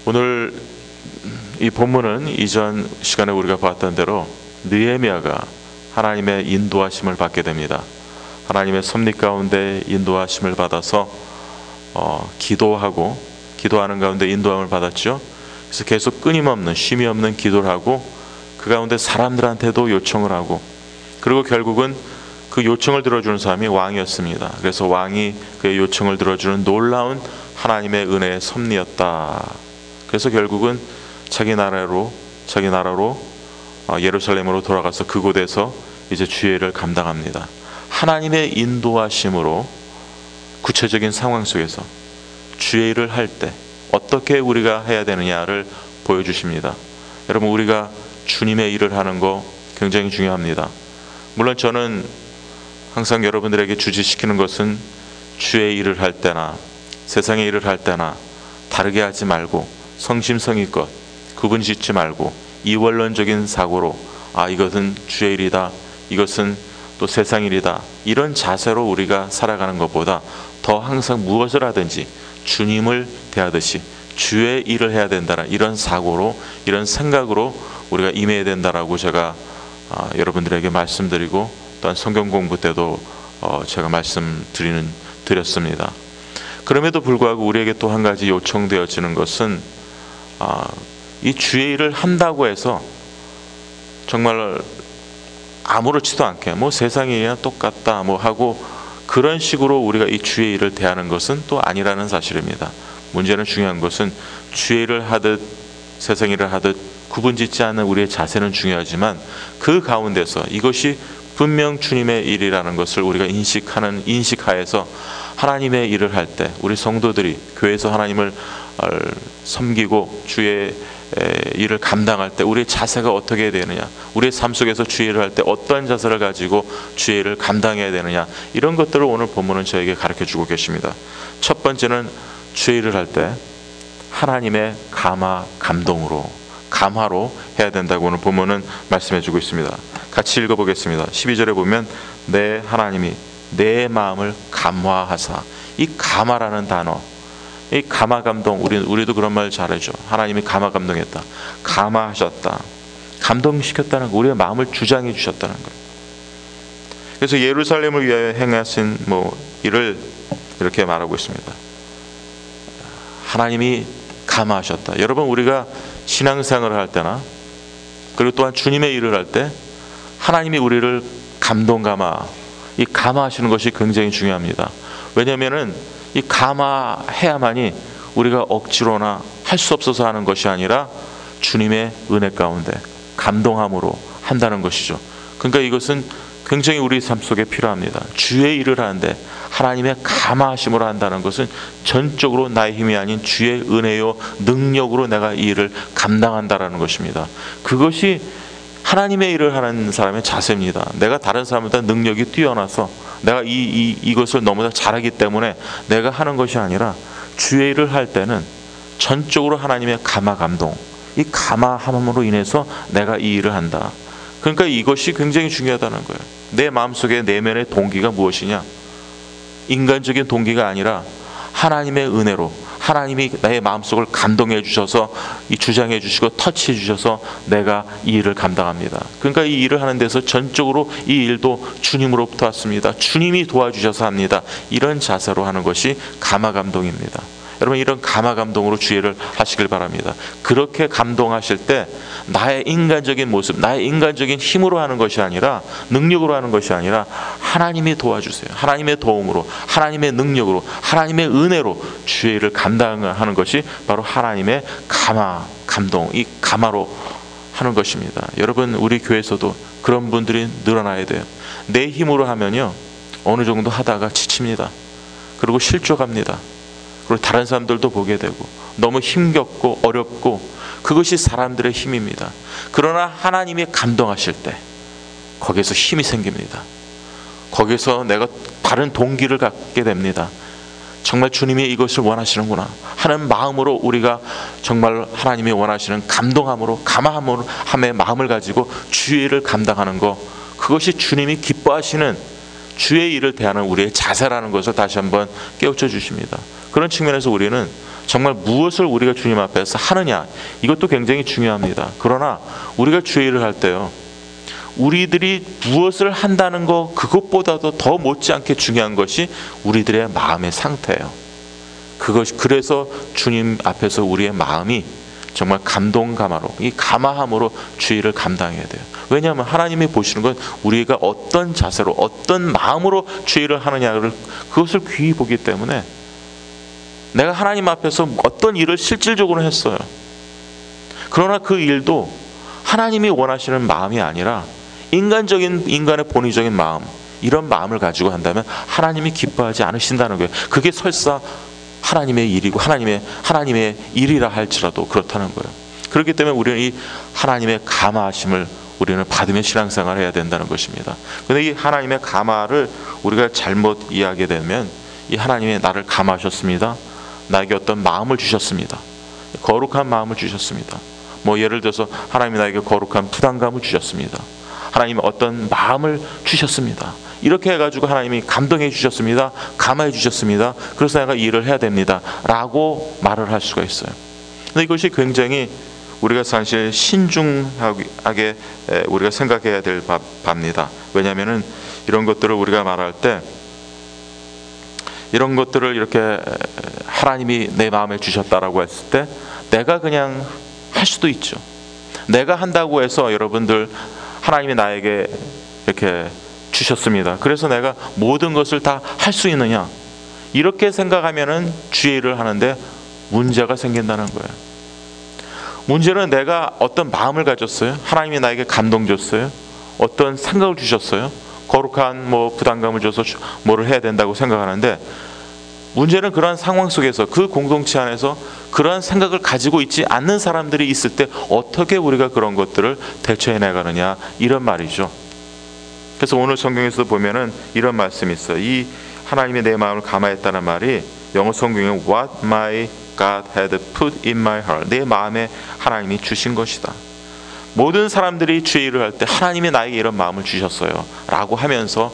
오늘 이 본문은 이전 시간에 우리가 봤던 대로 느헤미야가 하나님의 인도하심을 받게 됩니다. 하나님의 섭리 가운데 인도하심을 받아서 기도하는 가운데 인도함을 받았죠. 그래서 계속 끊임없는 쉼이 없는 기도를 하고 그 가운데 사람들한테도 요청을 하고, 그리고 결국은 그 요청을 들어주는 사람이 왕이었습니다. 그래서 왕이 그의 요청을 들어주는 놀라운 하나님의 은혜의 섭리였다. 그래서 결국은 자기 나라로 예루살렘으로 돌아가서 그곳에서 이제 주의를 감당합니다. 하나님의 인도하심으로 구체적인 상황 속에서 주의 일을 할 때 어떻게 우리가 해야 되느냐를 보여주십니다. 여러분, 우리가 주님의 일을 하는 거 굉장히 중요합니다. 물론 저는 항상 여러분들에게 주지시키는 것은 주의 일을 할 때나 세상의 일을 할 때나 다르게 하지 말고 성심성의껏 구분 짓지 말고 이원론적인 사고로 이것은 주의 일이다, 이것은 또 세상 일이다, 이런 자세로 우리가 살아가는 것보다 더 항상 무엇을 하든지 주님을 대하듯이 주의 일을 해야 된다는 이런 사고로, 이런 생각으로 우리가 임해야 된다라고 제가 여러분들에게 말씀드리고, 또한 성경 공부 때도 제가 말씀드렸습니다. 그럼에도 불구하고 우리에게 또 한 가지 요청되어지는 것은 이 주의 일을 한다고 해서 정말 아무렇지도 않게 세상이야 똑같다 하고 그런 식으로 우리가 이 주의 일을 대하는 것은 또 아니라는 사실입니다. 문제는, 중요한 것은 주의 일을 하듯 세상 일을 하듯 구분짓지 않는 우리의 자세는 중요하지만 그 가운데서 이것이 분명 주님의 일이라는 것을 우리가 인식하에서 하나님의 일을 할 때, 우리 성도들이 교회에서 하나님을 섬기고 주의 일을 감당할 때 우리의 자세가 어떻게 되느냐, 우리의 삶 속에서 주의 일을 할 때 어떠한 자세를 가지고 주의 일을 감당해야 되느냐, 이런 것들을 오늘 본문은 저에게 가르쳐주고 계십니다. 첫 번째는 주의 일을 할 때 하나님의 감화로 해야 된다고 오늘 본문은 말씀해주고 있습니다. 같이 읽어보겠습니다. 12절에 보면 내 하나님이 내 마음을 감화하사, 이 감화라는 단어, 이 감화 감동, 우리도 그런 말 잘하죠. 하나님이 감화 감동했다, 감화하셨다, 감동시켰다는 거, 우리의 마음을 주장해 주셨다는 거예요. 그래서 예루살렘을 위하여 행하신 일을 이렇게 말하고 있습니다. 하나님이 감화하셨다. 여러분, 우리가 신앙생활을 할 때나 그리고 또한 주님의 일을 할 때 하나님이 우리를 이 감화하시는 것이 굉장히 중요합니다. 왜냐하면은 이 감화해야만이 우리가 억지로나 할 수 없어서 하는 것이 아니라 주님의 은혜 가운데 감동함으로 한다는 것이죠. 그러니까 이것은 굉장히 우리 삶 속에 필요합니다. 주의 일을 하는데 하나님의 감화하심으로 한다는 것은 전적으로 나의 힘이 아닌 주의 은혜요 능력으로 내가 이 일을 감당한다라는 것입니다. 그것이 하나님의 일을 하는 사람의 자세입니다. 내가 다른 사람보다 능력이 뛰어나서 내가 이것을 너무나 잘하기 때문에 내가 하는 것이 아니라 주의 일을 할 때는 전적으로 하나님의 감동, 이 감화함으로 인해서 내가 이 일을 한다. 그러니까 이것이 굉장히 중요하다는 거예요. 내 마음속에 내면의 동기가 무엇이냐? 인간적인 동기가 아니라 하나님의 은혜로, 하나님이 나의 마음속을 감동해 주셔서 주장해 주시고 터치해 주셔서 내가 이 일을 감당합니다. 그러니까 이 일을 하는 데서 전적으로 이 일도 주님으로부터 왔습니다. 주님이 도와주셔서 합니다. 이런 자세로 하는 것이 감화 감동입니다. 여러분, 이런 감화 감동으로 주의를 하시길 바랍니다. 그렇게 감동하실 때 나의 인간적인 모습, 나의 인간적인 힘으로 하는 것이 아니라, 능력으로 하는 것이 아니라 하나님이 도와주세요. 하나님의 도움으로, 하나님의 능력으로, 하나님의 은혜로 주의 일을 감당하는 것이 바로 하나님의 감동, 이 감화로 하는 것입니다. 여러분, 우리 교회에서도 그런 분들이 늘어나야 돼요. 내 힘으로 하면요, 어느 정도 하다가 지칩니다. 그리고 실족합니다. 그리고 다른 사람들도 보게 되고 너무 힘겹고 어렵고, 그것이 사람들의 힘입니다. 그러나 하나님이 감동하실 때 거기에서 힘이 생깁니다. 거기에서 내가 다른 동기를 갖게 됩니다. 정말 주님이 이것을 원하시는구나 하는 마음으로, 우리가 정말 하나님이 원하시는 감동함으로, 감화함의 마음을 가지고 주의 일을 감당하는 것, 그것이 주님이 기뻐하시는 주의 일을 대하는 우리의 자세라는 것을 다시 한번 깨우쳐 주십니다. 그런 측면에서 우리는 정말 무엇을 우리가 주님 앞에서 하느냐, 이것도 굉장히 중요합니다. 그러나 우리가 주의 일을 할 때요, 우리들이 무엇을 한다는 거, 그것보다도 더 못지않게 중요한 것이 우리들의 마음의 상태예요. 그래서 주님 앞에서 우리의 마음이 정말 감동감화로, 이 감화함으로 주의를 감당해야 돼요. 왜냐하면 하나님이 보시는 건 우리가 어떤 자세로, 어떤 마음으로 주의를 하느냐를, 그것을 귀히 보기 때문에 내가 하나님 앞에서 어떤 일을 실질적으로 했어요. 그러나 그 일도 하나님이 원하시는 마음이 아니라 인간의 본의적인 마음, 이런 마음을 가지고 한다면 하나님이 기뻐하지 않으신다는 거예요. 그게 설사 하나님의 일이고 하나님의 일이라 할지라도 그렇다는 거예요. 그렇기 때문에 우리는 이 하나님의 감화하심을 우리는 받으며 신앙생활을 해야 된다는 것입니다. 그런데 이 하나님의 감화를 우리가 잘못 이해하게 되면, 이 하나님이 나를 감화하셨습니다, 나에게 어떤 마음을 주셨습니다, 거룩한 마음을 주셨습니다, 뭐 예를 들어서 하나님이 나에게 거룩한 부담감을 주셨습니다, 하나님이 어떤 마음을 주셨습니다, 이렇게 해가지고 하나님이 감동해 주셨습니다, 감화해 주셨습니다, 그래서 내가 이 일을 해야 됩니다 라고 말을 할 수가 있어요. 근데 이것이 굉장히 우리가 사실 신중하게 우리가 생각해야 될 바입니다. 왜냐하면 이런 것들을 우리가 말할 때, 이런 것들을 이렇게 하나님이 내 마음에 주셨다라고 했을 때 내가 그냥 할 수도 있죠. 내가 한다고 해서 여러분들 하나님이 나에게 이렇게 주셨습니다, 그래서 내가 모든 것을 다 할 수 있느냐, 이렇게 생각하면은 주의 일을 하는데 문제가 생긴다는 거예요. 문제는 내가 어떤 마음을 가졌어요, 하나님이 나에게 감동 줬어요, 어떤 생각을 주셨어요, 거룩한 부담감을 줘서 뭐를 해야 된다고 생각하는데, 문제는 그러한 상황 속에서, 그 공동체 안에서 그러한 생각을 가지고 있지 않는 사람들이 있을 때 어떻게 우리가 그런 것들을 대처해 나가느냐, 이런 말이죠. 그래서 오늘 성경에서 보면은 이런 말씀이 있어요. 이 하나님이 내 마음을 감화했다는 말이 영어 성경에 What my God had put in my heart, 내 마음에 하나님이 주신 것이다. 모든 사람들이 주의 일을 할 때 하나님이 나에게 이런 마음을 주셨어요 라고 하면서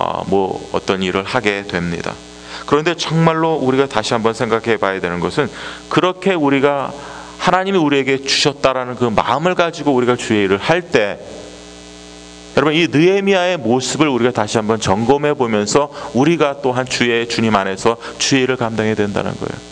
어떤 일을 하게 됩니다. 그런데 정말로 우리가 다시 한번 생각해 봐야 되는 것은, 그렇게 우리가 하나님이 우리에게 주셨다라는 그 마음을 가지고 우리가 주의 일을 할 때, 여러분, 이 느헤미야의 모습을 우리가 다시 한번 점검해 보면서 우리가 또한 주님 안에서 주의 일을 감당해야 된다는 거예요.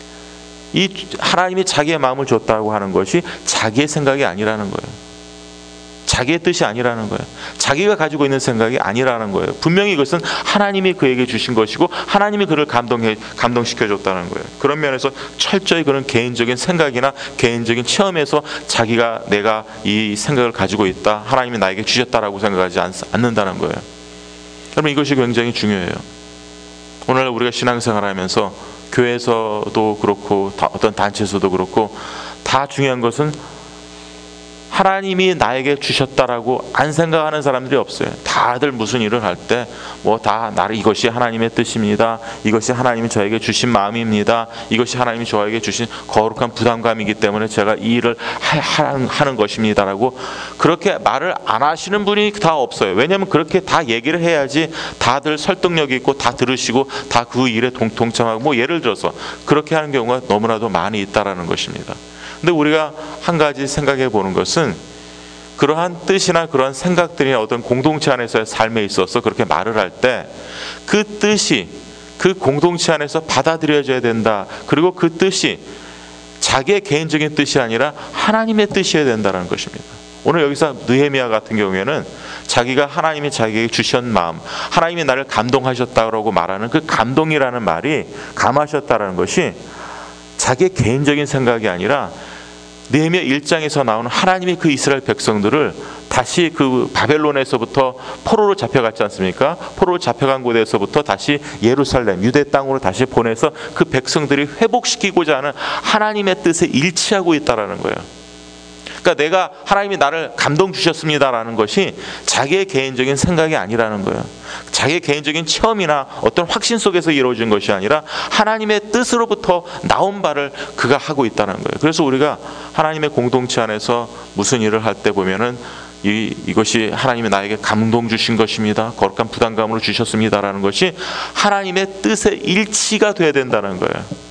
이 하나님이 자기의 마음을 줬다고 하는 것이 자기의 생각이 아니라는 거예요. 자기의 뜻이 아니라는 거예요. 자기가 가지고 있는 생각이 아니라는 거예요. 분명히 이것은 하나님이 그에게 주신 것이고 하나님이 그를 감동시켜줬다는 거예요. 그런 면에서 철저히 그런 개인적인 생각이나 개인적인 체험에서 내가 이 생각을 가지고 있다, 하나님이 나에게 주셨다라고 생각하지 않는다는 거예요. 여러분, 이것이 굉장히 중요해요. 오늘 우리가 신앙생활을 하면서 교회에서도 그렇고 어떤 단체에서도 그렇고 다 중요한 것은 하나님이 나에게 주셨다라고 안 생각하는 사람들이 없어요. 다들 무슨 일을 할 때 이것이 하나님의 뜻입니다, 이것이 하나님이 저에게 주신 마음입니다, 이것이 하나님이 저에게 주신 거룩한 부담감이기 때문에 제가 이 일을 하는 것입니다라고 그렇게 말을 안 하시는 분이 다 없어요. 왜냐하면 그렇게 다 얘기를 해야지 다들 설득력이 있고 다 들으시고 다 그 일에 동참하고, 예를 들어서 그렇게 하는 경우가 너무나도 많이 있다라는 것입니다. 근데 우리가 한 가지 생각해 보는 것은, 그러한 뜻이나 그러한 생각들이 어떤 공동체 안에서의 삶에 있어서 그렇게 말을 할 때 그 뜻이 그 공동체 안에서 받아들여져야 된다. 그리고 그 뜻이 자기의 개인적인 뜻이 아니라 하나님의 뜻이어야 된다는 것입니다. 오늘 여기서 느헤미야 같은 경우에는 자기가 하나님이 자기에게 주신 마음, 하나님이 나를 감동하셨다고 말하는 그 감동이라는 말이, 감하셨다라는 것이 자기의 개인적인 생각이 아니라 느헤미야 1장에서 나오는 하나님이 그 이스라엘 백성들을 다시 그 바벨론에서부터 포로로 잡혀갔지 않습니까? 포로로 잡혀간 곳에서부터 다시 예루살렘, 유대 땅으로 다시 보내서 그 백성들이 회복시키고자 하는 하나님의 뜻에 일치하고 있다라는 거예요. 그러니까 내가 하나님이 나를 감동 주셨습니다라는 것이 자기의 개인적인 생각이 아니라는 거예요. 자기의 개인적인 체험이나 어떤 확신 속에서 이루어진 것이 아니라 하나님의 뜻으로부터 나온 바를 그가 하고 있다는 거예요. 그래서 우리가 하나님의 공동체 안에서 무슨 일을 할 때 보면은 이것이 하나님이 나에게 감동 주신 것입니다, 거룩한 부담감으로 주셨습니다라는 것이 하나님의 뜻에 일치가 돼야 된다는 거예요.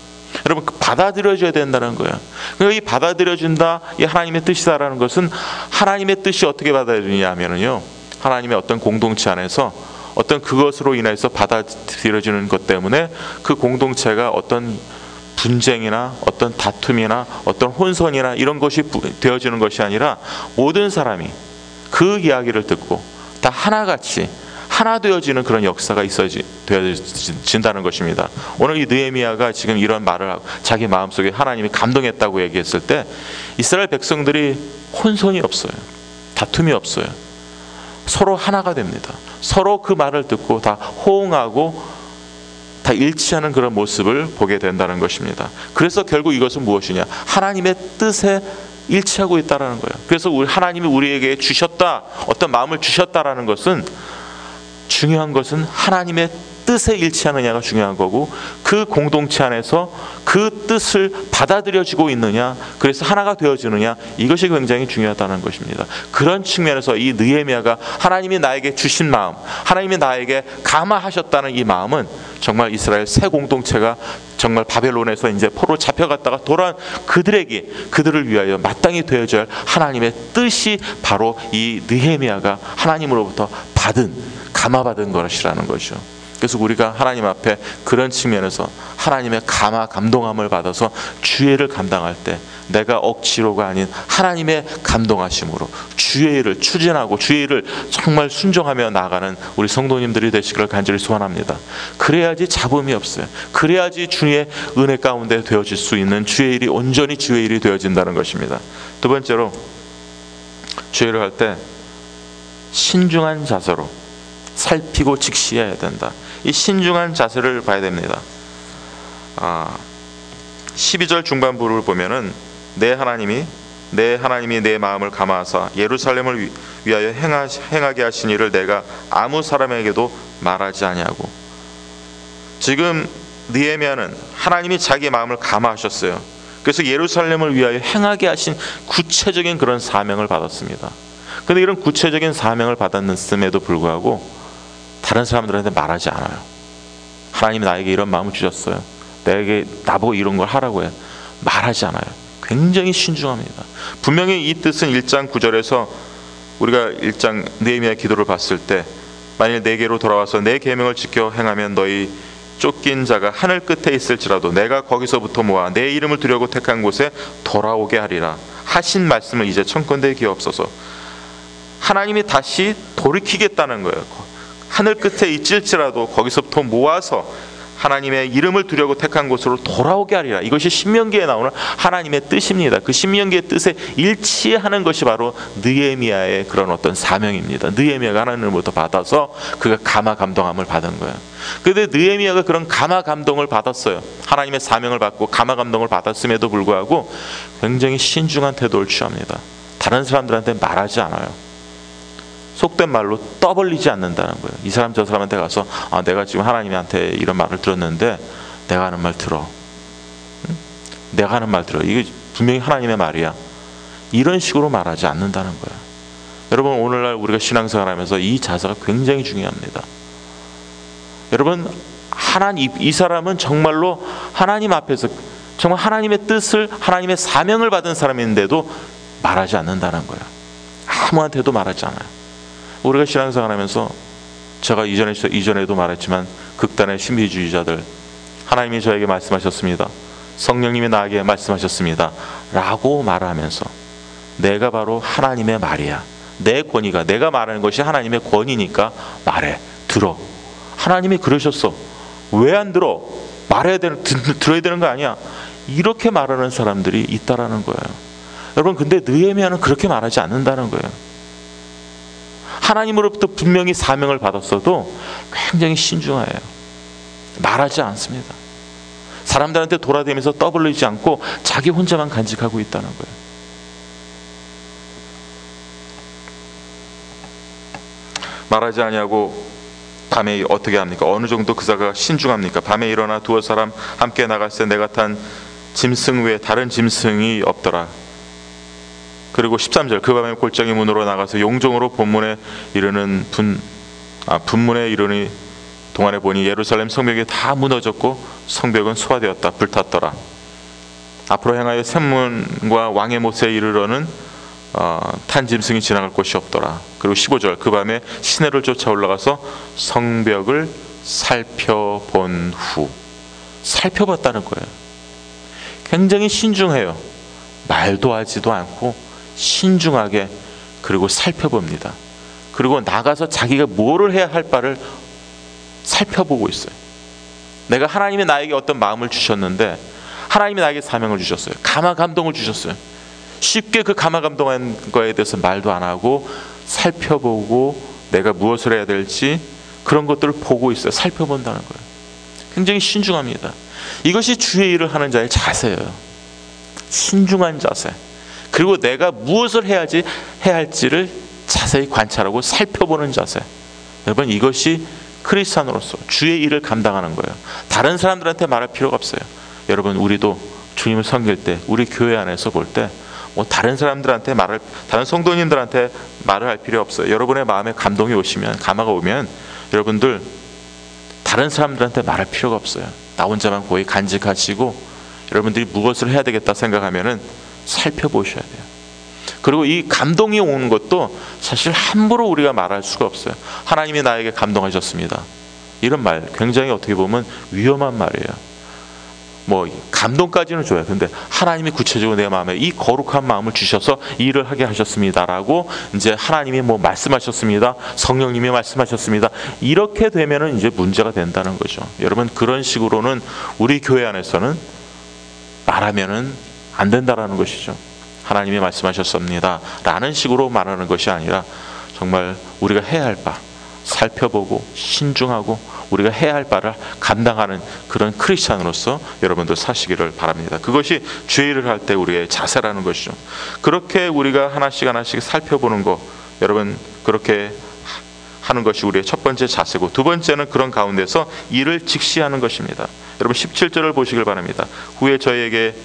여러분, 받아들여져야 된다는 거예요. 그러니까 이 받아들여진다, 이 하나님의 뜻이다라는 것은, 하나님의 뜻이 어떻게 받아들이냐 하면은요, 하나님의 어떤 공동체 안에서 어떤 그것으로 인해서 받아들여지는 것 때문에 그 공동체가 어떤 분쟁이나 어떤 다툼이나 어떤 혼선이나 이런 것이 되어지는 것이 아니라, 모든 사람이 그 이야기를 듣고 다 하나같이 하나 되어지는 그런 역사가 되어진다는 것입니다. 오늘 이 느헤미야가 지금 이런 말을 하고 자기 마음속에 하나님이 감동했다고 얘기했을 때, 이스라엘 백성들이 혼선이 없어요. 다툼이 없어요. 서로 하나가 됩니다. 서로 그 말을 듣고 다 호응하고 다 일치하는 그런 모습을 보게 된다는 것입니다. 그래서 결국 이것은 무엇이냐? 하나님의 뜻에 일치하고 있다는 거예요. 그래서 하나님이 우리에게 주셨다, 어떤 마음을 주셨다라는 것은, 중요한 것은 하나님의 뜻에 일치하느냐가 중요한 거고, 그 공동체 안에서 그 뜻을 받아들여지고 있느냐, 그래서 하나가 되어지느냐, 이것이 굉장히 중요하다는 것입니다. 그런 측면에서 이 느헤미야가 하나님이 나에게 주신 마음, 하나님이 나에게 감화하셨다는 이 마음은, 정말 이스라엘 새 공동체가 정말 바벨론에서 이제 포로 잡혀갔다가 돌아온 그들을 위하여 마땅히 되어져야 할 하나님의 뜻이 바로 이 느헤미야가 하나님으로부터 감화받은 것이라는 거죠. 그래서 우리가 하나님 앞에 그런 측면에서 하나님의 감동함을 받아서 주의를 감당할 때, 내가 억지로가 아닌 하나님의 감동하심으로 주의 일을 추진하고 주의 일을 정말 순종하며 나아가는 우리 성도님들이 되시기를 간절히 소원합니다. 그래야지 잡음이 없어요. 그래야지 주의 은혜 가운데 되어질 수 있는 주의 일이 온전히 주의 일이 되어진다는 것입니다. 두 번째로, 주의 일을 할 때 신중한 자세로 살피고 직시해야 된다. 이 신중한 자세를 봐야 됩니다. 12절 중반부를 보면은, 내 하나님이 내 마음을 감화하사 예루살렘을 위하여 행하게 하신 일을 내가 아무 사람에게도 말하지 아니하고. 지금 느헤미야는 하나님이 자기 마음을 감화하셨어요. 그래서 예루살렘을 위하여 행하게 하신 구체적인 그런 사명을 받았습니다. 그런데 이런 구체적인 사명을 받았음에도 불구하고 다른 사람들한테 말하지 않아요. 하나님이 나에게 이런 마음을 주셨어요, 나보고 이런 걸 하라고 해, 말하지 않아요. 굉장히 신중합니다. 분명히 이 뜻은 1장 9절에서 우리가 1장 느헤미야 기도를 봤을 때, 만일 내게로 돌아와서 내 계명을 지켜 행하면 너희 쫓긴 자가 하늘 끝에 있을지라도 내가 거기서부터 모아 내 이름을 두려고 택한 곳에 돌아오게 하리라 하신 말씀을 이제 청컨대 기옵소서. 하나님이 다시 돌이키겠다는 거예요. 하늘 끝에 있을지라도 거기서부터 모아서 하나님의 이름을 두려고 택한 곳으로 돌아오게 하리라. 이것이 신명기에 나오는 하나님의 뜻입니다. 그 신명기의 뜻에 일치하는 것이 바로 느헤미야의 그런 어떤 사명입니다. 느헤미야가 하나님으로부터 받아서 그가 감동함을 받은 거예요. 그런데 느헤미야가 그런 감동을 받았어요. 하나님의 사명을 받고 감동을 받았음에도 불구하고 굉장히 신중한 태도를 취합니다. 다른 사람들한테 말하지 않아요. 속된 말로 떠벌리지 않는다는 거예요. 이 사람 저 사람한테 가서, 내가 지금 하나님한테 이런 말을 들었는데 내가 하는 말 들어. 응? 내가 하는 말 들어. 이게 분명히 하나님의 말이야. 이런 식으로 말하지 않는다는 거예요. 여러분, 오늘날 우리가 신앙생활 하면서 이 자세가 굉장히 중요합니다. 여러분, 이 사람은 정말로 하나님 앞에서 정말 하나님의 뜻을, 하나님의 사명을 받은 사람인데도 말하지 않는다는 거예요. 아무한테도 말하지 않아요. 우리가 신앙생활하면서 제가 이전에도 말했지만, 극단의 신비주의자들, 하나님이 저에게 말씀하셨습니다, 성령님이 나에게 말씀하셨습니다 라고 말하면서, 내가 바로 하나님의 말이야, 내 권위가, 내가 말하는 것이 하나님의 권위니까 말해, 들어. 하나님이 그러셨어, 왜 안 들어? 들어야 되는 거 아니야? 이렇게 말하는 사람들이 있다라는 거예요. 여러분, 근데 느헤미야는 그렇게 말하지 않는다는 거예요. 하나님으로부터 분명히 사명을 받았어도 굉장히 신중해요. 말하지 않습니다. 사람들한테 돌아다니면서 떠벌리지 않고 자기 혼자만 간직하고 있다는 거예요. 말하지 아니하고 밤에 어떻게 합니까? 어느 정도 그자가 신중합니까? 밤에 일어나 두어 사람 함께 나갔을 때 내가 탄 짐승 외에 다른 짐승이 없더라. 그리고 13절, 그 밤에 골짜기 문으로 나가서 용종으로 분문에 이르니 동안에 보니 예루살렘 성벽이 다 무너졌고 성벽은 소화되었다, 불탔더라. 앞으로 행하여 샘문과 왕의 못에 이르러는 탄 짐승이 지나갈 곳이 없더라. 그리고 15절, 그 밤에 시내를 쫓아 올라가서 성벽을 살펴본 후. 살펴봤다는 거예요. 굉장히 신중해요. 말도 하지도 않고 신중하게 그리고 살펴봅니다. 그리고 나가서 자기가 뭐를 해야 할 바를 살펴보고 있어요. 내가 하나님이 나에게 어떤 마음을 주셨는데 하나님이 나에게 사명을 주셨어요. 감화 감동을 주셨어요. 쉽게 그 감화 감동한 거에 대해서 말도 안 하고 살펴보고 내가 무엇을 해야 될지 그런 것들을 보고 있어요. 살펴본다는 거예요. 굉장히 신중합니다. 이것이 주의 일을 하는 자의 자세예요. 신중한 자세. 그리고 내가 무엇을 해야 할지를 자세히 관찰하고 살펴보는 자세. 여러분, 이것이 크리스찬으로서 주의 일을 감당하는 거예요. 다른 사람들한테 말할 필요가 없어요. 여러분, 우리도 주님을 섬길 때, 우리 교회 안에서 볼 때 다른 사람들한테 다른 성도님들한테 말을 할 필요 없어요. 여러분의 마음에 감동이 오시면, 감화가 오면 여러분들 다른 사람들한테 말할 필요가 없어요. 나 혼자만 고이 간직하시고 여러분들이 무엇을 해야 되겠다 생각하면은 살펴보셔야 돼요. 그리고 이 감동이 오는 것도 사실 함부로 우리가 말할 수가 없어요. 하나님이 나에게 감동하셨습니다. 이런 말 굉장히 어떻게 보면 위험한 말이에요. 감동까지는 좋아요. 근데 하나님이 구체적으로 내 마음에 이 거룩한 마음을 주셔서 이 일을 하게 하셨습니다라고 이제 하나님이 말씀하셨습니다. 성령님이 말씀하셨습니다. 이렇게 되면은 이제 문제가 된다는 거죠. 여러분, 그런 식으로는 우리 교회 안에서는 말하면은 안 된다라는 것이죠. 하나님이 말씀하셨습니다 라는 식으로 말하는 것이 아니라 정말 우리가 해야 할 바 살펴보고 신중하고 우리가 해야 할 바를 감당하는 그런 크리스찬으로서 여러분들 사시기를 바랍니다. 그것이 주의 일을 할 때 우리의 자세라는 것이죠. 그렇게 우리가 하나씩 살펴보는 거, 여러분, 그렇게 하는 것이 우리의 첫 번째 자세고, 두 번째는 그런 가운데서 일을 직시하는 것입니다. 여러분 17절을 보시길 바랍니다. 후에 저에게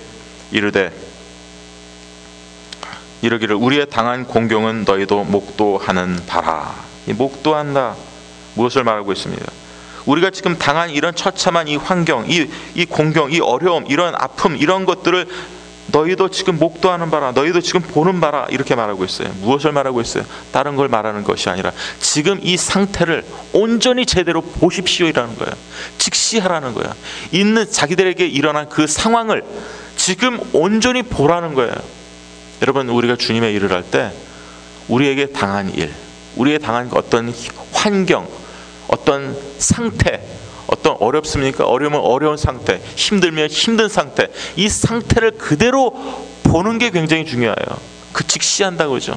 이르기를 우리의 당한 공경은 너희도 목도하는 바라. 이 목도한다, 무엇을 말하고 있습니다? 우리가 지금 당한 이런 처참한 이 환경, 이 공경, 이 어려움, 이런 아픔, 이런 것들을 너희도 지금 목도하는 바라, 너희도 지금 보는 바라, 이렇게 말하고 있어요. 무엇을 말하고 있어요? 다른 걸 말하는 것이 아니라 지금 이 상태를 온전히 제대로 보십시오이라는 거예요. 직시하라는 거예요. 자기들에게 일어난 그 상황을 지금 온전히 보라는 거예요. 여러분, 우리가 주님의 일을 할 때 우리에게 당한 일, 우리에게 당한 어떤 환경, 어떤 상태, 어떤 어렵습니까? 어려우면 어려운 상태, 힘들면 힘든 상태, 이 상태를 그대로 보는 게 굉장히 중요해요. 그 직시한다고 그러죠.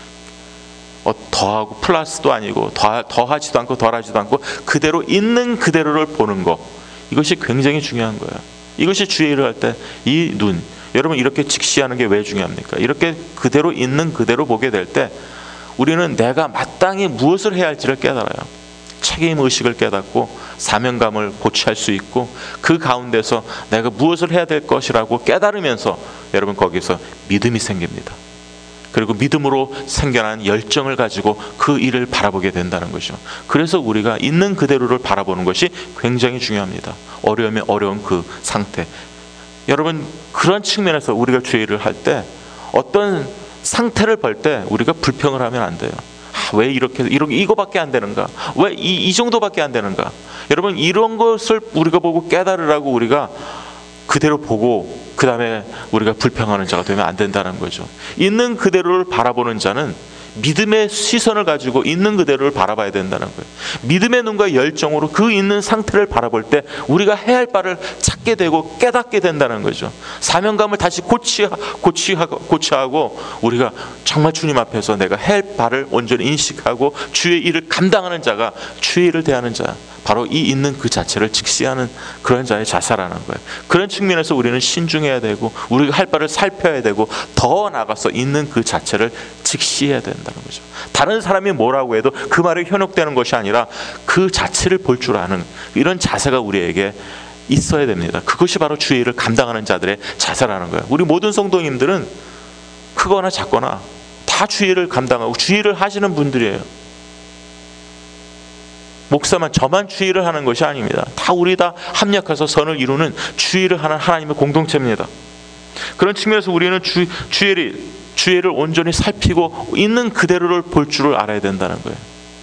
더하고 플러스도 아니고 더하지도 않고 덜하지도 않고 그대로 있는 그대로를 보는 거, 이것이 굉장히 중요한 거예요. 이것이 주의 일을 할 때 이 눈, 여러분 이렇게 직시하는 게 왜 중요합니까? 이렇게 그대로 있는 그대로 보게 될 때 우리는 내가 마땅히 무엇을 해야 할지를 깨달아요. 책임의식을 깨닫고 사명감을 고취할 수 있고 그 가운데서 내가 무엇을 해야 될 것이라고 깨달으면서 여러분 거기서 믿음이 생깁니다. 그리고 믿음으로 생겨난 열정을 가지고 그 일을 바라보게 된다는 거죠. 그래서 우리가 있는 그대로를 바라보는 것이 굉장히 중요합니다. 어려우면 어려운 그 상태. 여러분, 그런 측면에서 우리가 주의 일을 할 때 어떤 상태를 볼 때 우리가 불평을 하면 안 돼요. 왜 이거밖에 안 되는가? 왜 이 정도밖에 안 되는가? 여러분, 이런 것을 우리가 보고 깨달으라고 우리가 그대로 보고 그 다음에 우리가 불평하는 자가 되면 안 된다는 거죠. 있는 그대로를 바라보는 자는 믿음의 시선을 가지고 있는 그대로를 바라봐야 된다는 거예요. 믿음의 눈과 열정으로 그 있는 상태를 바라볼 때 우리가 해야 할 바를 찾게 되고 깨닫게 된다는 거죠. 사명감을 다시 고취하고 우리가 정말 주님 앞에서 내가 해야 할 바를 온전히 인식하고 주의 일을 감당하는 자가 주의 일을 대하는 자, 바로 이 있는 그 자체를 직시하는 그런 자의 자세라는 거예요. 그런 측면에서 우리는 신중해야 되고 우리가 할 바를 살펴야 되고 더 나아가서 있는 그 자체를 직시해야 된다는 거죠. 다른 사람이 뭐라고 해도 그 말에 현혹되는 것이 아니라 그 자체를 볼 줄 아는 이런 자세가 우리에게 있어야 됩니다. 그것이 바로 주의 일을 감당하는 자들의 자세라는 거예요. 우리 모든 성도님들은 크거나 작거나 다 주의 일을 감당하고 주의 일을 하시는 분들이에요. 목사만 저만 주의 일을 하는 것이 아닙니다. 우리 다 합력해서 선을 이루는 주의 일을 하는 하나님의 공동체입니다. 그런 측면에서 우리는 주의를 온전히 살피고 있는 그대로를 볼 줄을 알아야 된다는 거예요.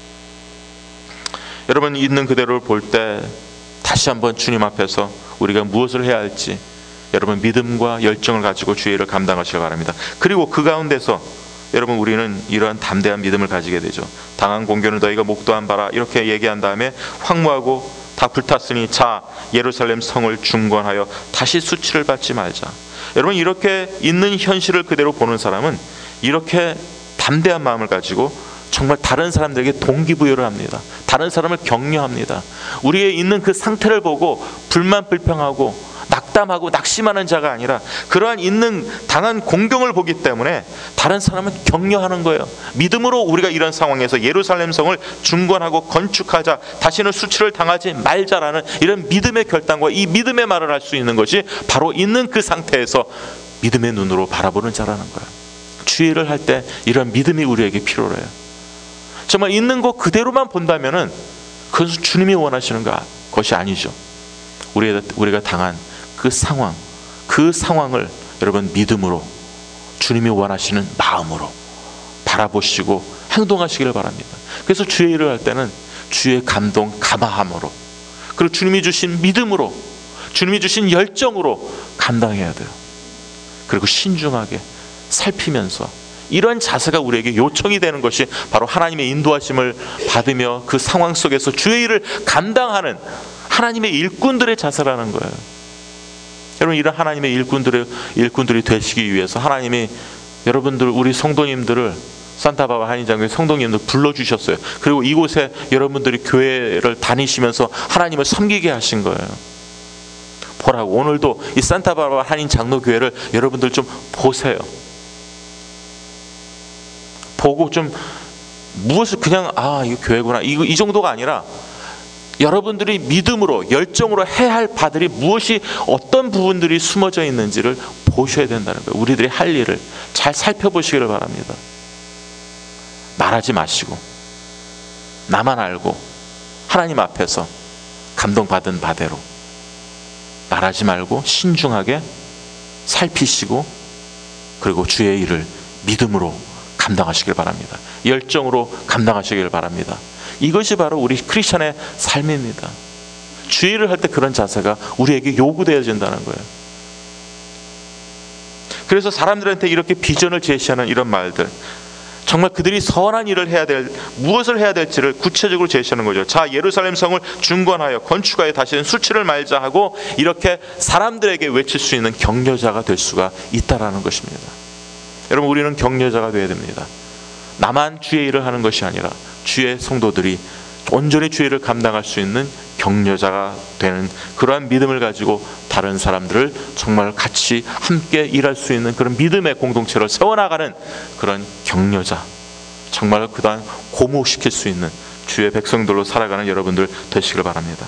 여러분, 있는 그대로를 볼 때 다시 한번 주님 앞에서 우리가 무엇을 해야 할지 여러분 믿음과 열정을 가지고 주의를 감당하시기 바랍니다. 그리고 그 가운데서 여러분 우리는 이러한 담대한 믿음을 가지게 되죠. 당한 공교는 너희가 목도한 바라, 이렇게 얘기한 다음에 황무하고 다 불탔으니 자 예루살렘 성을 중건하여 다시 수치를 받지 말자. 여러분, 이렇게 있는 현실을 그대로 보는 사람은 이렇게 담대한 마음을 가지고 정말 다른 사람들에게 동기부여를 합니다. 다른 사람을 격려합니다. 우리의 있는 그 상태를 보고 불만 불평하고 낙담하고 낙심하는 자가 아니라 그러한 있는 당한 공경을 보기 때문에 다른 사람은 격려하는 거예요. 믿음으로 우리가 이런 상황에서 예루살렘 성을 중건하고 건축하자, 다시는 수치를 당하지 말자라는 이런 믿음의 결단과 이 믿음의 말을 할 수 있는 것이 바로 있는 그 상태에서 믿음의 눈으로 바라보는 자라는 거예요. 주의를 할 때 이런 믿음이 우리에게 필요해요. 정말 있는 것 그대로만 본다면은 그것은 주님이 원하시는 것이 아니죠. 우리가 당한 그 상황을 여러분 믿음으로 주님이 원하시는 마음으로 바라보시고 행동하시기를 바랍니다. 그래서 주의 일을 할 때는 주의 감동 감화함으로, 그리고 주님이 주신 믿음으로, 주님이 주신 열정으로 감당해야 돼요. 그리고 신중하게 살피면서 이런 자세가 우리에게 요청이 되는 것이 바로 하나님의 인도하심을 받으며 그 상황 속에서 주의 일을 감당하는 하나님의 일꾼들의 자세라는 거예요. 여러분, 이런 하나님의 일꾼들이 되시기 위해서 하나님이 여러분들, 우리 성도님들을 산타바바 한인장교회 성도님들 불러주셨어요. 그리고 이곳에 여러분들이 교회를 다니시면서 하나님을 섬기게 하신 거예요. 보라고, 오늘도 이 산타바바 한인장로교회를 여러분들 좀 보세요. 보고 좀 무엇을 그냥 이거 교회구나 이 정도가 아니라 여러분들이 믿음으로 열정으로 해야 할 바들이 무엇이, 어떤 부분들이 숨어져 있는지를 보셔야 된다는 거예요. 우리들이 할 일을 잘 살펴보시기를 바랍니다. 말하지 마시고 나만 알고 하나님 앞에서 감동받은 바대로 말하지 말고 신중하게 살피시고 그리고 주의 일을 믿음으로 감당하시길 바랍니다. 열정으로 감당하시길 바랍니다. 이것이 바로 우리 크리스천의 삶입니다. 주의를 할 때 그런 자세가 우리에게 요구되어진다는 거예요. 그래서 사람들한테 이렇게 비전을 제시하는 이런 말들, 정말 그들이 선한 일을 무엇을 해야 될지를 구체적으로 제시하는 거죠. 자 예루살렘 성을 중건하여 건축하여 다시는 수치를 말자 하고 이렇게 사람들에게 외칠 수 있는 격려자가 될 수가 있다라는 것입니다. 여러분, 우리는 격려자가 되어야 됩니다. 나만 주의 일을 하는 것이 아니라 주의 성도들이 온전히 주의 일을 감당할 수 있는 격려자가 되는 그러한 믿음을 가지고 다른 사람들을 정말 같이 함께 일할 수 있는 그런 믿음의 공동체를 세워나가는 그런 격려자, 정말 그다음 고무시킬 수 있는 주의 백성들로 살아가는 여러분들 되시길 바랍니다.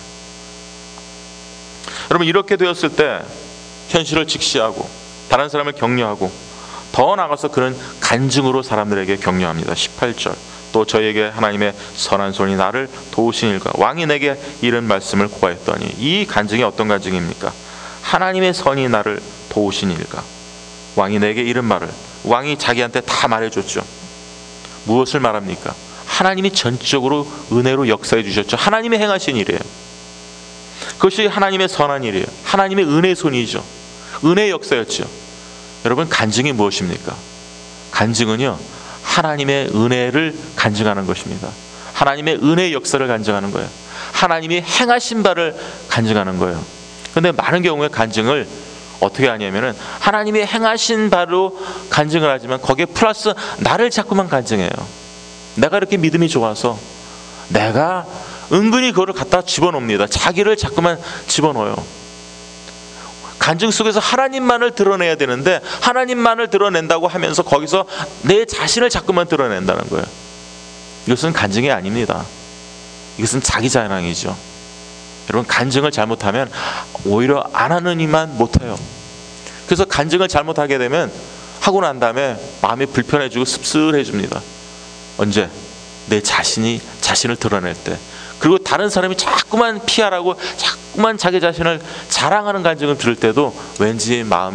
여러분, 이렇게 되었을 때 현실을 직시하고 다른 사람을 격려하고 더 나아가서 그런 간증으로 사람들에게 격려합니다. 18절, 또 저에게 하나님의 선한 손이 나를 도우시니까 왕이 내게 이런 말씀을 고하였더니, 이 간증이 어떤 간증입니까? 하나님의 선이 나를 도우시니까 왕이 내게 이런 말을, 왕이 자기한테 다 말해줬죠. 무엇을 말합니까? 하나님이 전적으로 은혜로 역사해 주셨죠. 하나님이 행하신 일이에요. 그것이 하나님의 선한 일이에요. 하나님의 은혜의 손이죠. 은혜의 역사였죠. 여러분, 간증이 무엇입니까? 간증은요, 하나님의 은혜를 간증하는 것입니다. 하나님의 은혜의 역사를 간증하는 거예요. 하나님이 행하신 바를 간증하는 거예요. 그런데 많은 경우에 간증을 어떻게 하냐면은 하나님이 행하신 바로 간증을 하지만 거기에 플러스 나를 자꾸만 간증해요. 내가 이렇게 믿음이 좋아서 내가 은근히 그거를 갖다 집어넣습니다. 자기를 자꾸만 집어넣어요. 간증 속에서 하나님만을 드러내야 되는데 하나님만을 드러낸다고 하면서 거기서 내 자신을 자꾸만 드러낸다는 거예요. 이것은 간증이 아닙니다. 이것은 자기 자랑이죠. 여러분, 간증을 잘못하면 오히려 안 하는 이만 못해요. 그래서 간증을 잘못하게 되면 하고 난 다음에 마음이 불편해지고 씁쓸해집니다. 언제? 내 자신을 드러낼 때. 그리고 다른 사람이 자꾸만 피하라고 자꾸만 자기 자신을 자랑하는 간증을 들을 때도 왠지 마음에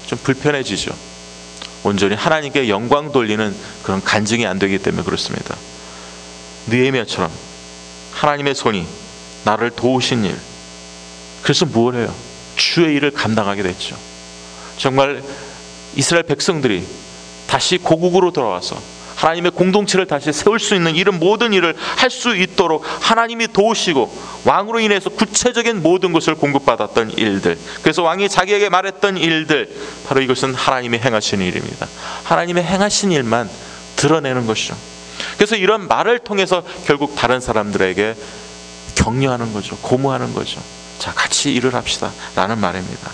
좀 불편해지죠. 온전히 하나님께 영광 돌리는 그런 간증이 안 되기 때문에 그렇습니다. 느헤미야처럼 하나님의 손이 나를 도우신 일, 그래서 뭘 해요? 주의 일을 감당하게 됐죠. 정말 이스라엘 백성들이 다시 고국으로 돌아와서 하나님의 공동체를 다시 세울 수 있는 이런 모든 일을 할 수 있도록 하나님이 도우시고 왕으로 인해서 구체적인 모든 것을 공급받았던 일들, 그래서 왕이 자기에게 말했던 일들, 바로 이것은 하나님이 행하신 일입니다. 하나님의 행하신 일만 드러내는 것이죠. 그래서 이런 말을 통해서 결국 다른 사람들에게 격려하는 거죠. 고무하는 거죠. 자, 같이 일을 합시다 라는 말입니다.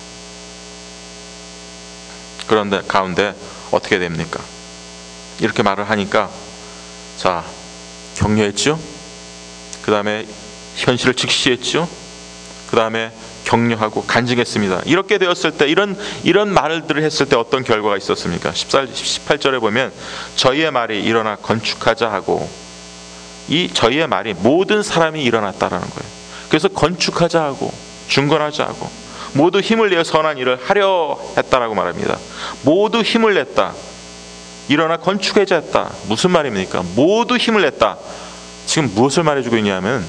그런데 가운데 어떻게 됩니까? 이렇게 말을 하니까, 자, 격려했죠. 그 다음에 현실을 직시했죠. 그 다음에 격려하고 간증했습니다. 이렇게 되었을 때, 이런 말들을 했을 때 어떤 결과가 있었습니까? 18절에 보면 저희의 말이 일어나 건축하자 하고, 이 저희의 말이 모든 사람이 일어났다라는 거예요. 그래서 건축하자 하고 중건하자 하고 모두 힘을 내어 선한 일을 하려 했다라고 말합니다. 모두 힘을 냈다. 일어나 건축하자 했다. 무슨 말입니까? 모두 힘을 냈다. 지금 무엇을 말해주고 있냐면,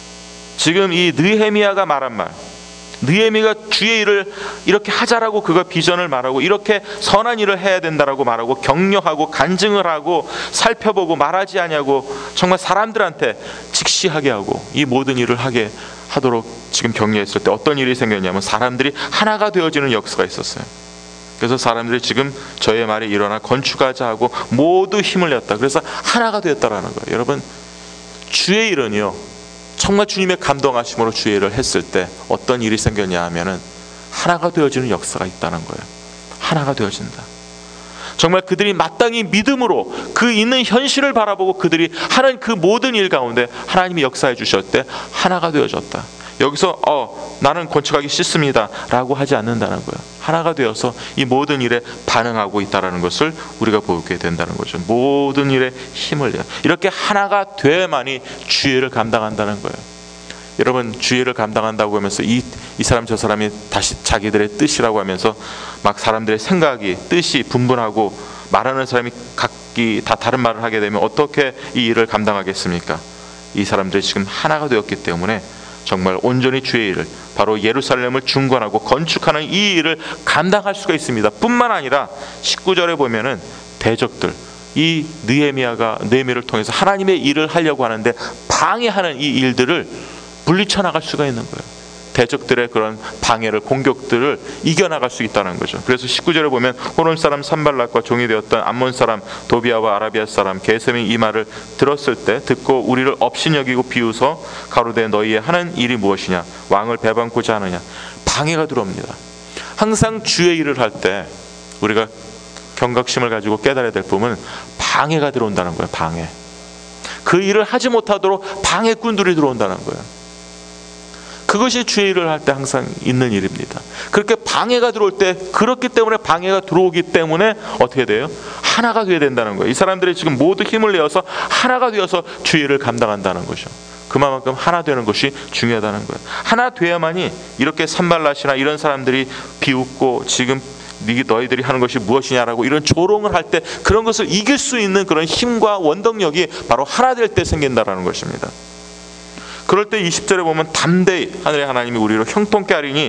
지금 이 느헤미야가 말한 말, 느헤미야가 주의 일을 이렇게 하자라고 그가 비전을 말하고 이렇게 선한 일을 해야 된다라고 말하고 격려하고 간증을 하고 살펴보고 말하지 아니하고 정말 사람들한테 직시하게 하고 이 모든 일을 하게 하도록 지금 격려했을 때 어떤 일이 생겼냐면, 사람들이 하나가 되어지는 역사가 있었어요. 그래서 사람들이 지금 저의 말이 일어나 건축하자 하고 모두 힘을 냈다. 그래서 하나가 되었다라는 거예요. 여러분, 주의 일은요, 정말 주님의 감동하심으로 주의 일을 했을 때 어떤 일이 생겼냐 하면은 하나가 되어지는 역사가 있다는 거예요. 하나가 되어진다. 정말 그들이 마땅히 믿음으로 그 있는 현실을 바라보고 그들이 하는 그 모든 일 가운데 하나님이 역사해 주셨을 때 하나가 되어졌다. 여기서 나는 건축하기 싫습니다 라고 하지 않는다는 거예요. 하나가 되어서 이 모든 일에 반응하고 있다는 것을 우리가 보게 된다는 거죠. 모든 일에 힘을 내요. 이렇게 하나가 돼야만이 주의를 감당한다는 거예요. 여러분, 주의를 감당한다고 하면서 이 사람 저 사람이 다시 자기들의 뜻이라고 하면서 막 사람들의 생각이 뜻이 분분하고 말하는 사람이 각기 다 다른 말을 하게 되면 어떻게 이 일을 감당하겠습니까? 이 사람들이 지금 하나가 되었기 때문에 정말 온전히 주의 일을, 바로 예루살렘을 중건하고 건축하는 이 일을 감당할 수가 있습니다. 뿐만 아니라 19절에 보면은 대적들, 이 느헤미야를 통해서 하나님의 일을 하려고 하는데 방해하는 이 일들을 물리쳐 나갈 수가 있는 거예요. 대적들의 그런 방해를, 공격들을 이겨나갈 수 있다는 거죠. 그래서 19절에 보면 호론 사람 산발락과 종이 되었던 암몬 사람 도비아와 아라비아 사람 게셈이 이 말을 들었을 때 듣고 우리를 업신여기고 비웃어 가로되 너희의 하는 일이 무엇이냐, 왕을 배반코자 하느냐. 방해가 들어옵니다. 항상 주의 일을 할 때 우리가 경각심을 가지고 깨달아야 될 부분은 방해가 들어온다는 거예요. 방해. 그 일을 하지 못하도록 방해꾼들이 들어온다는 거예요. 그것이 주의 일을 할 때 항상 있는 일입니다. 그렇게 방해가 들어올 때, 그렇기 때문에 방해가 들어오기 때문에 어떻게 돼요? 하나가 되어야 된다는 거예요. 이 사람들이 지금 모두 힘을 내어서 하나가 되어서 주의 일을 감당한다는 거죠. 그만큼 하나 되는 것이 중요하다는 거예요. 하나 돼야만이 이렇게 산발랏이나 이런 사람들이 비웃고 지금 너희들이 하는 것이 무엇이냐라고 이런 조롱을 할 때 그런 것을 이길 수 있는 그런 힘과 원동력이 바로 하나 될 때 생긴다라는 것입니다. 그럴 때 20절에 보면 담대히 하늘의 하나님이 우리로 형통케 하리니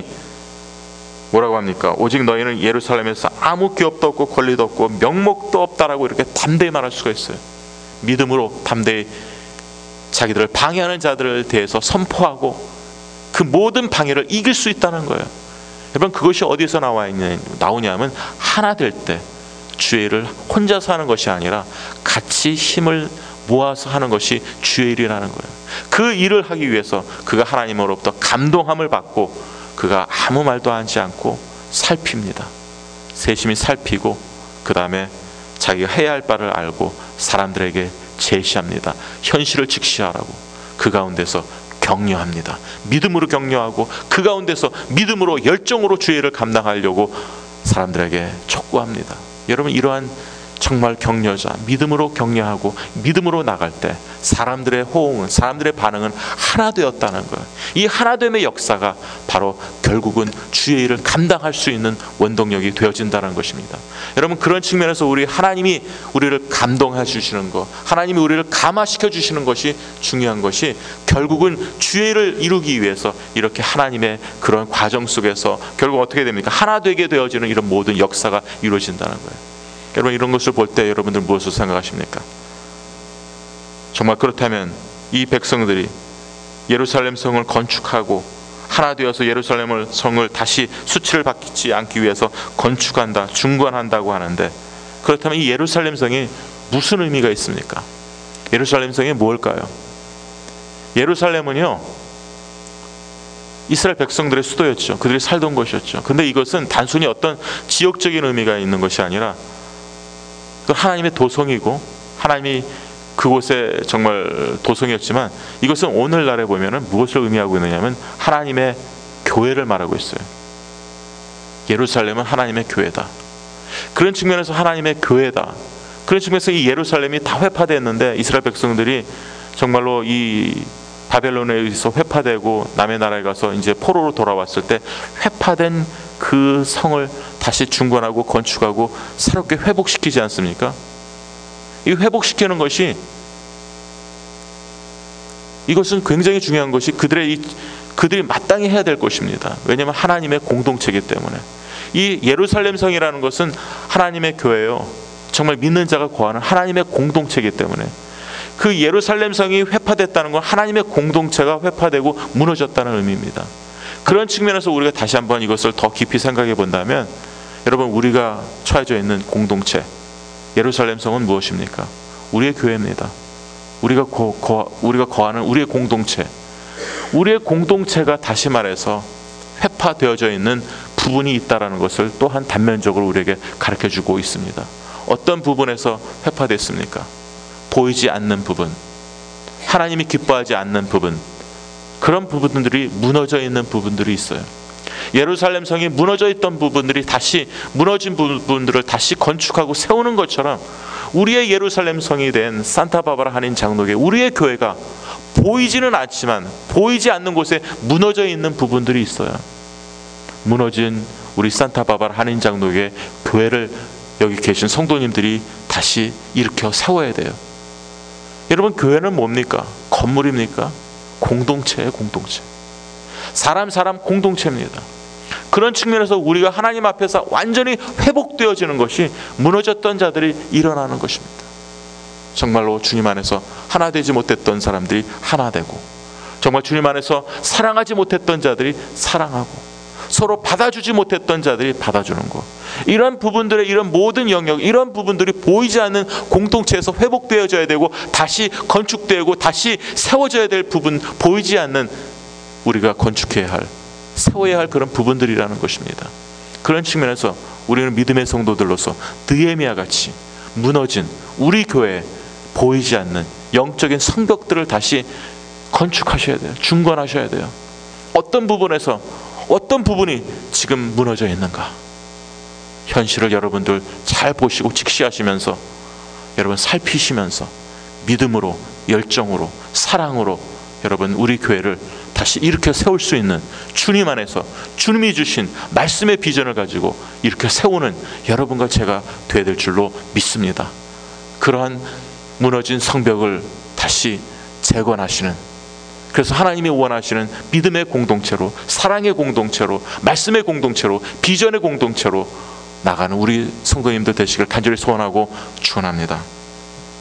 뭐라고 합니까? 오직 너희는 예루살렘에서 아무 기업도 없고 권리도 없고 명목도 없다라고 이렇게 담대히 말할 수가 있어요. 믿음으로 담대히 자기들을 방해하는 자들을 대해서 선포하고 그 모든 방해를 이길 수 있다는 거예요. 여러분, 그것이 어디서 나오냐면 하나 될 때 주의 일을 혼자서 하는 것이 아니라 같이 힘을 모아서 하는 것이 주의 일이라는 거예요. 그 일을 하기 위해서 그가 하나님으로부터 감동함을 받고 그가 아무 말도 하지 않고 살핍니다. 세심히 살피고 그 다음에 자기가 해야 할 바를 알고 사람들에게 제시합니다. 현실을 직시하라고. 그 가운데서 격려합니다. 믿음으로 격려하고 그 가운데서 믿음으로 열정으로 주의 일을 감당하려고 사람들에게 촉구합니다. 여러분, 이러한 정말 격려자, 믿음으로 격려하고 믿음으로 나갈 때 사람들의 호응은, 사람들의 반응은 하나 되었다는 거예요. 이 하나됨의 역사가 바로 결국은 주의 일을 감당할 수 있는 원동력이 되어진다는 것입니다. 여러분, 그런 측면에서 하나님이 우리를 감동해 주시는 것, 하나님이 우리를 감화시켜 주시는 것이 중요한 것이, 결국은 주의 일을 이루기 위해서 이렇게 하나님의 그런 과정 속에서 결국 어떻게 됩니까? 하나 되게 되어지는 이런 모든 역사가 이루어진다는 거예요. 여러분, 이런 것을 볼 때 여러분들 무엇을 생각하십니까? 정말 그렇다면 이 백성들이 예루살렘 성을 건축하고 하나 되어서 예루살렘 성을 다시 수치를 받지 않기 위해서 건축한다, 중건한다고 하는데, 그렇다면 이 예루살렘 성이 무슨 의미가 있습니까? 예루살렘 성이 뭘까요? 예루살렘은요, 이스라엘 백성들의 수도였죠. 그들이 살던 곳이었죠. 근데 이것은 단순히 어떤 지역적인 의미가 있는 것이 아니라 하나님의 도성이고, 하나님이 그곳에 정말 도성이었지만, 이것은 오늘날에 보면은 무엇을 의미하고 있느냐면 하나님의 교회를 말하고 있어요. 예루살렘은 하나님의 교회다. 그런 측면에서 하나님의 교회다. 그런 측면에서 이 예루살렘이 다 회파됐는데, 이스라엘 백성들이 정말로 이 바벨론에 의해서 회파되고 남의 나라에 가서 이제 포로로 돌아왔을 때 회파된 그 성을 다시 중건하고 건축하고 새롭게 회복시키지 않습니까? 이 회복시키는 것이, 이것은 굉장히 중요한 것이 그들이 마땅히 해야 될 것입니다. 왜냐하면 하나님의 공동체이기 때문에. 이 예루살렘 성이라는 것은 하나님의 교회요, 정말 믿는 자가 거하는 하나님의 공동체이기 때문에, 그 예루살렘 성이 회파됐다는 건 하나님의 공동체가 회파되고 무너졌다는 의미입니다. 그런 측면에서 우리가 다시 한번 이것을 더 깊이 생각해 본다면, 여러분, 우리가 처해져 있는 공동체, 예루살렘 성은 무엇입니까? 우리의 교회입니다. 우리가 거하는 우리의 공동체, 우리의 공동체가 다시 말해서 회파되어져 있는 부분이 있다는 것을 또한 단면적으로 우리에게 가르쳐주고 있습니다. 어떤 부분에서 회파됐습니까? 보이지 않는 부분, 하나님이 기뻐하지 않는 부분, 그런 부분들이 무너져 있는 부분들이 있어요. 예루살렘 성이 무너져 있던 부분들이 다시, 무너진 부분들을 다시 건축하고 세우는 것처럼, 우리의 예루살렘 성이 된 산타바바라 한인 장로교, 우리의 교회가 보이지는 않지만 보이지 않는 곳에 무너져 있는 부분들이 있어요. 무너진 우리 산타바바라 한인 장로교의 교회를 여기 계신 성도님들이 다시 일으켜 세워야 돼요. 여러분, 교회는 뭡니까? 건물입니까? 공동체예요, 공동체. 사람 공동체입니다. 그런 측면에서 우리가 하나님 앞에서 완전히 회복되어지는 것이, 무너졌던 자들이 일어나는 것입니다. 정말로 주님 안에서 하나 되지 못했던 사람들이 하나 되고, 정말 주님 안에서 사랑하지 못했던 자들이 사랑하고, 서로 받아주지 못했던 자들이 받아주는 것, 이런 부분들의 이런 모든 영역, 이런 부분들이 보이지 않는 공동체에서 회복되어져야 되고, 다시 건축되고 다시 세워져야 될 부분, 보이지 않는 우리가 건축해야 할, 세워야 할 그런 부분들이라는 것입니다. 그런 측면에서 우리는 믿음의 성도들로서 느헤미야 같이 무너진 우리 교회에 보이지 않는 영적인 성벽들을 다시 건축하셔야 돼요. 중건하셔야 돼요. 어떤 부분에서, 어떤 부분이 지금 무너져 있는가, 현실을 여러분들 잘 보시고 직시하시면서, 여러분 살피시면서 믿음으로, 열정으로, 사랑으로 여러분 우리 교회를 다시 일으켜 세울 수 있는, 주님 안에서 주님이 주신 말씀의 비전을 가지고 일으켜 세우는 여러분과 제가 되어야 될 줄로 믿습니다. 그러한 무너진 성벽을 다시 재건하시는, 그래서 하나님이 원하시는 믿음의 공동체로, 사랑의 공동체로, 말씀의 공동체로, 비전의 공동체로 나가는 우리 성도님들 되시길 간절히 소원하고 축원합니다.